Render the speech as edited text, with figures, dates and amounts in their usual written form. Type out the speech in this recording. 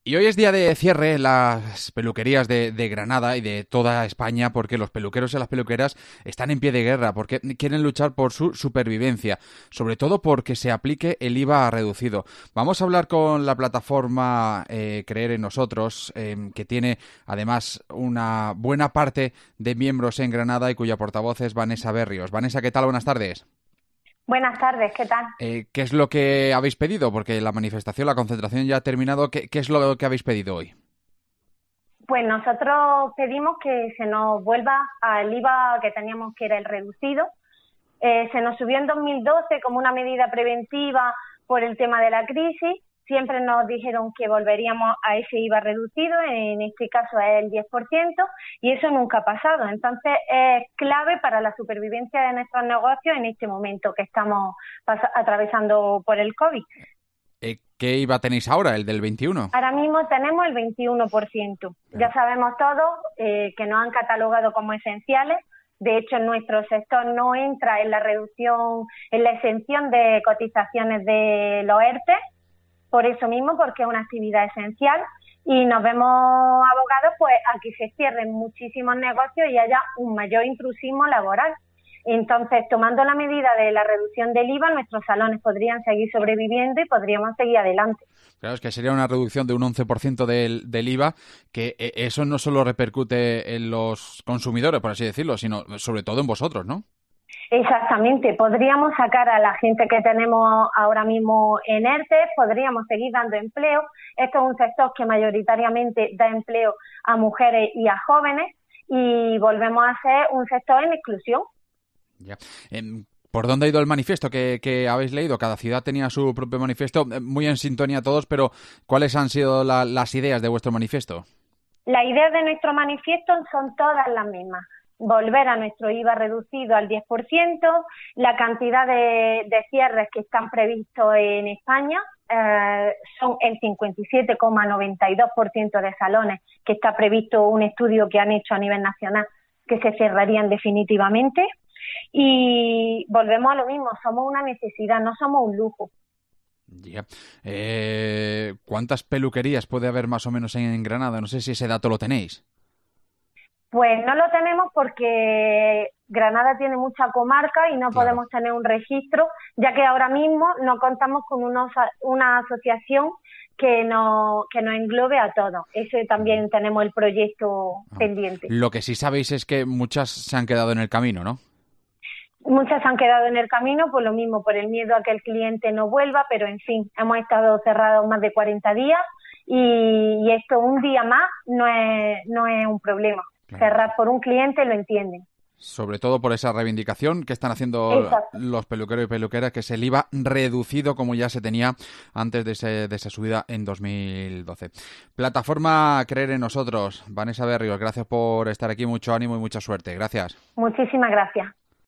Y hoy es día de cierre en las peluquerías de Granada y de toda España porque los peluqueros y las peluqueras están en pie de guerra, porque quieren luchar por su supervivencia, sobre todo porque se aplique el IVA reducido. Vamos a hablar con la plataforma Creer en Nosotros, que tiene además una buena parte de miembros en Granada y cuya portavoz es Vanessa Berrios. Vanessa, ¿qué tal? Buenas tardes. Buenas tardes, ¿qué tal? ¿Qué es lo que habéis pedido? Porque la manifestación, la concentración ya ha terminado. ¿Qué es lo que habéis pedido hoy? Pues nosotros pedimos que se nos vuelva al IVA que teníamos, que era el reducido. Se nos subió en 2012 como una medida preventiva por el tema de la crisis. Siempre nos dijeron que volveríamos a ese IVA reducido, en este caso es el 10%, y eso nunca ha pasado. Entonces es clave para la supervivencia de nuestros negocios en este momento que estamos atravesando por el COVID. ¿Qué IVA tenéis ahora, el del 21? Ahora mismo tenemos el 21%. Ya sabemos todos que nos han catalogado como esenciales. De hecho, nuestro sector no entra en la reducción, en la exención de cotizaciones de los ERTE, por eso mismo, porque es una actividad esencial, y nos vemos abogados pues a que se cierren muchísimos negocios y haya un mayor intrusismo laboral. Entonces, tomando la medida de la reducción del IVA, nuestros salones podrían seguir sobreviviendo y podríamos seguir adelante. Claro, es que sería una reducción de un 11% del IVA, que eso no solo repercute en los consumidores, por así decirlo, sino sobre todo en vosotros, ¿no? Exactamente, podríamos sacar a la gente que tenemos ahora mismo en ERTE, podríamos seguir dando empleo. Esto es un sector que mayoritariamente da empleo a mujeres y a jóvenes, y volvemos a ser un sector en exclusión. Ya. ¿Por dónde ha ido el manifiesto que habéis leído? Cada ciudad tenía su propio manifiesto, muy en sintonía todos, pero ¿cuáles han sido las ideas de vuestro manifiesto? Las ideas de nuestro manifiesto son todas las mismas. Volver a nuestro IVA reducido al 10%, la cantidad de cierres que están previstos en España son el 57,92% de salones, que está previsto un estudio que han hecho a nivel nacional, que se cerrarían definitivamente. Y volvemos a lo mismo, somos una necesidad, no somos un lujo. Ya. ¿Cuántas peluquerías puede haber más o menos en Granada? No sé si ese dato lo tenéis. Pues no lo tenemos porque Granada tiene mucha comarca y no Claro. podemos tener un registro, ya que ahora mismo no contamos con una asociación que nos englobe a todos. Ese también tenemos el proyecto pendiente. Lo que sí sabéis es que muchas se han quedado en el camino, ¿no? Muchas han quedado en el camino por lo mismo, por el miedo a que el cliente no vuelva, pero en fin, hemos estado cerrados más de 40 días y esto un día más no es un problema. Claro. Cerrar por un cliente lo entienden. Sobre todo por esa reivindicación que están haciendo Exacto. los peluqueros y peluqueras, que es el IVA reducido como ya se tenía antes de esa subida en 2012. Plataforma Creer en Nosotros. Vanessa Berrios, gracias por estar aquí, mucho ánimo y mucha suerte. Gracias. Muchísimas gracias.